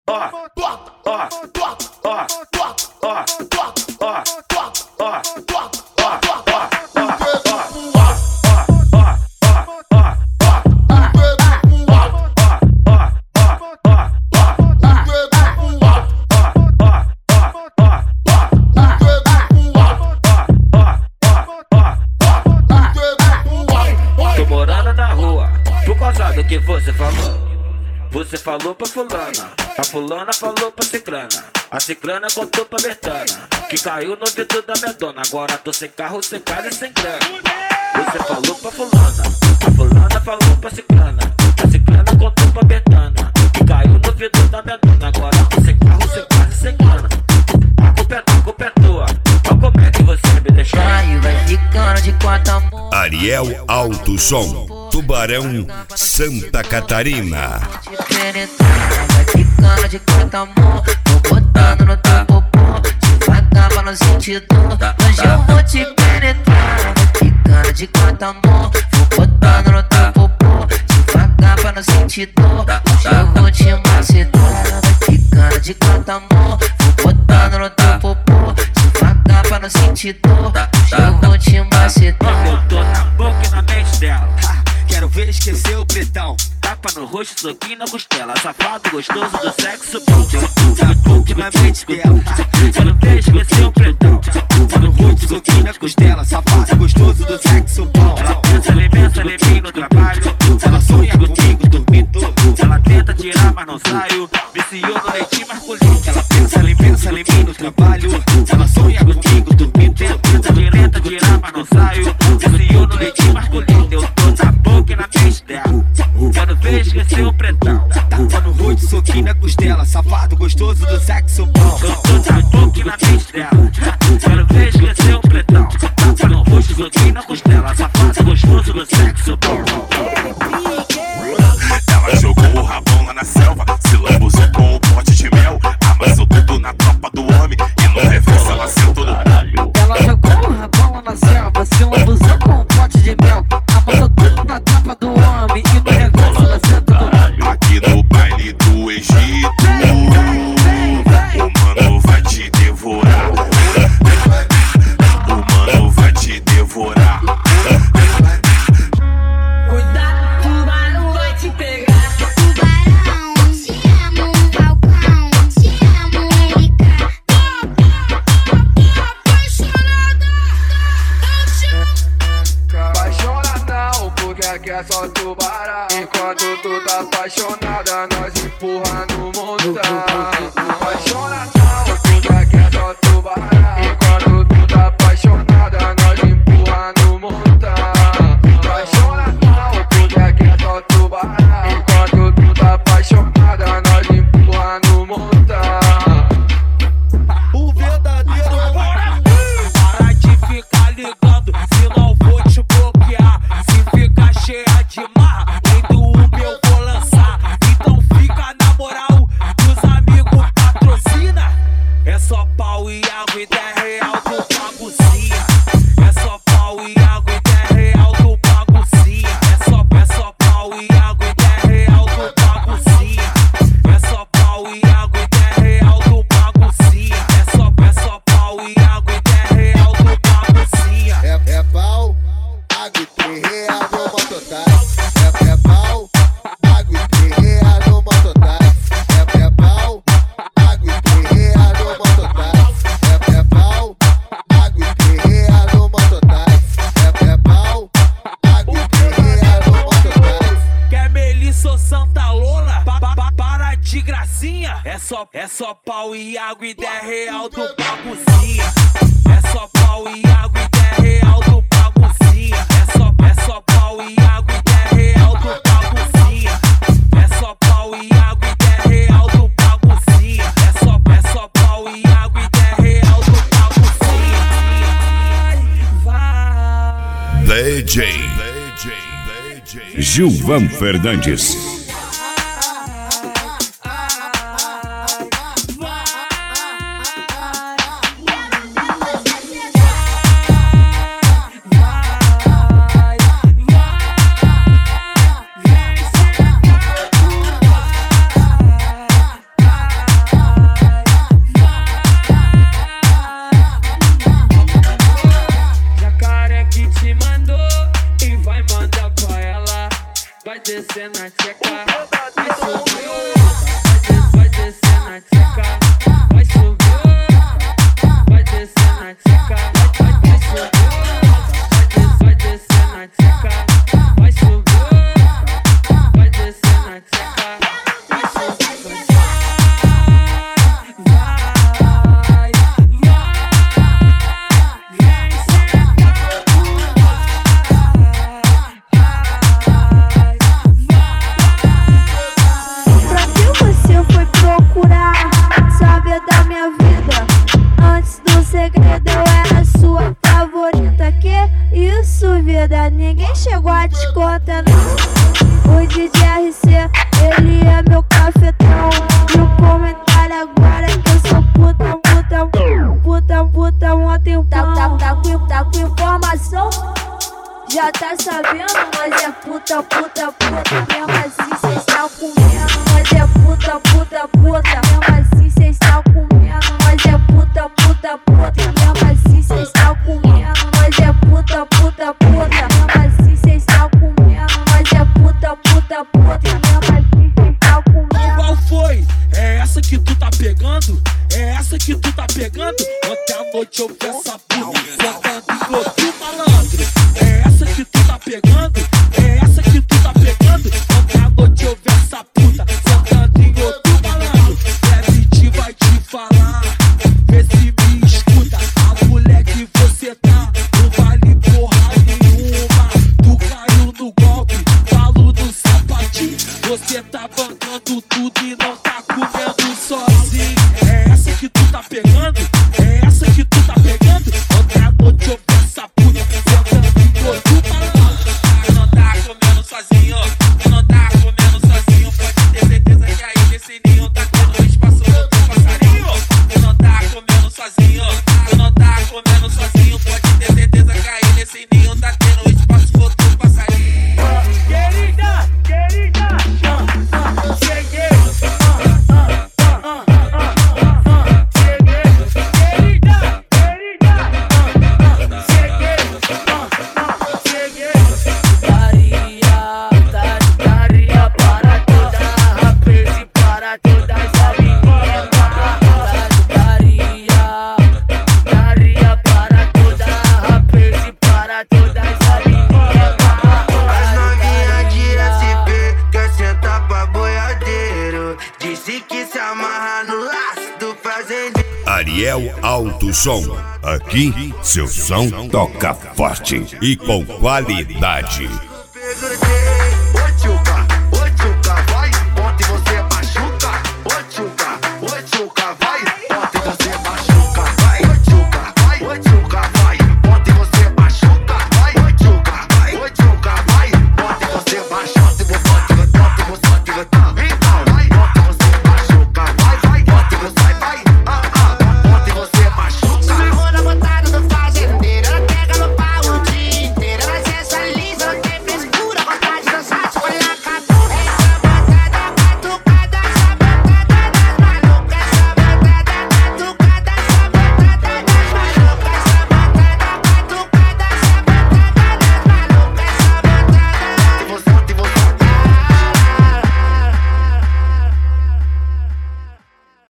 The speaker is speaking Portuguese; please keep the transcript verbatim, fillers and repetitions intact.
Do que você falou? Você falou pra fulana, a fulana falou pra ciclana, a ciclana contou pra Bertana, que caiu no vidro da minha dona. Agora tô sem carro, sem casa e sem grana. Você falou pra fulana, a fulana falou pra ciclana, a ciclana contou pra Bertana, que caiu no vidro da minha dona. Agora tô sem carro, sem casa e sem grana. A culpa é tua, a culpa é tua. Olha como é que você me deixou. Vai, vai ficando de quatro amor. Ariel Alto Som, Tubarão, Santa Catarina. Vai ficando de quatro amor. Tô botando no teu popô, devagar pra não sentir dor. Hoje eu vou te penetrar. Vai ficando de quatro amor. Vou botando no teu popô, devagar pra não sentir dor. Hoje eu vou te macetar. Vai ficando de quatro amor. Vou botando no teu popô, devagar pra não sentir dor. Hoje eu vou te macetar. Eu tô na boca e na mente dela. Quero ver esquecer o pretão. Tapa no rosto, soquinho na costela. Safado, gostoso do sexo. Tá boca na mente dela. Quero ver esquecer o pretão. Tapa no rosto, soquinho na costela. Safado, gostoso do sexo bom. Ela pensa, ela pensa, ela vem no trabalho. Ela sonha comigo, dormindo. Ela tenta tirar, mas não saio. Viciou no leitinho masculino. Ela pensa, ela pensa, ela vem no trabalho. Ela sonha comigo, dormindo. Tenta direita, tirar, mas não saio. Viciou no leitinho masculino. Eu tô na boca e na mente dela. Quero ver esquecer o pretão. Tapa no rosto, soquinho na costela. Safado, gostoso do sexo bom. Eu tô na boca e na mente dela. Quero ver esquecer o pretão. Tapa no rosto, soquinho na costela. Safado, gostoso do sexo bom. Ela jogou o rabão lá na selva, se lambuzou com o pote de mel. Amassou tudo na tropa do homem e no reverso ela sentou no palho. Ela jogou o rabão lá na selva, se lambuzou com um pote de mel. Amassou tudo na tropa do homem e no reverso ela sentou no palho. Aqui no baile do Egito, o mano vai te devorar. O mano vai te devorar. Cuidado, tubarão vai te pegar. Que é só tubarão. Enquanto tu tá apaixonada, nós empurra no montão. Apaixona não, porque que é só tubarão. Enquanto tu tá apaixonada, nós empurra no montão. Apaixona não, porque que é só tubarão. Enquanto tu tá apaixonada, nós empurra no montão. O verdadeiro para para de ficar ligando, se não vou te bloquear. Se ficar cheia de marra, nem do Uber eu vou lançar. Então fica na moral, dos amigos patrocina. É só pau e água e dez real do baguncinha. É só pau e água e dez real do baguncinha. É só, é só pau e água e dez real do baguncinha. É só pau e água e dez real do baguncinha. É só, é só pau e água e dez real do baguncinha. É, é pau, água e três real no mototáxi. É, é pau, água e três real no mototáxi. É, é pau, água e três real no mototáxi. É, é pau, água e três real no mototáxi. É, é pau, água e três real no mototáxi. Quer Melissa ou Santa Lola? Pa, pa, pa, para de gracinha. É só, é só pau e água e dez real do baguncinha. É só pau e água e dez real do baguncinha. É só, é só pau e água e dez real do baguncinha. É só pau e água e dez real do baguncinha. É só, é só pau e água e dez real do baguncinha. Vai. D J Gilvan Fernandes. descer na tcheca, vai subir, vai descer na tcheca, vai subir, vai descer na tcheca, vai subir, vai descer na tcheca, vai subir, vai descer na tcheca, vai subir, vai, vai, Pra que você foi procurar saber da minha vida? Antes do segredo eu era sua favorita. Que isso, vida? Ninguém chegou a te contar, não. O D J R C, ele é meu cafetão. E o comentário agora é que eu sou puta, puta, puta, puta, ontem tá, tá, tá, com, tá com informação. Já tá sabendo, mas é puta, puta, puta. Mesmo assim cê está comendo, mas é puta, puta, puta. Mesmo assim cê está comendo, mas é puta, puta, puta. Mesmo assim cê está comendo, mas é puta, puta, puta. Mesmo assim cê está comendo, mas é puta, puta, puta. Mesmo assim cê está comendo. Qual foi? É essa que tu tá pegando? É essa que tu tá pegando? Ontem à noite eu vi essa puta sentando em outro malandro. É essa que tu tá pegando? É essa que tu tá pegando? Ontem à noite eu vi essa puta sentando em outro malandro. Deve vai te falar, vê se me escuta. A mulher que você tá não vale porra nenhuma. Tu caiu no golpe, falo no sapatinho. Você tá bancando tudo e não tá comendo sozinho. É essa que tu tá pegando? É essa que tu tá pegando? Ontem à noite eu vi essa puta sentando em outro malandro. Tu não tá comendo sozinho, tu não tá comendo sozinho. Pode ter certeza que aí nesse ninho tá tendo espaço outro passarinho. Tu não tá comendo sozinho, tu não tá comendo sozinho. Pode ter certeza que aí nesse ninho tá tendo espaço outro passarinho. Querida, querida, cheguei. Ariel Alto Som. Aqui, seu som toca forte e com qualidade.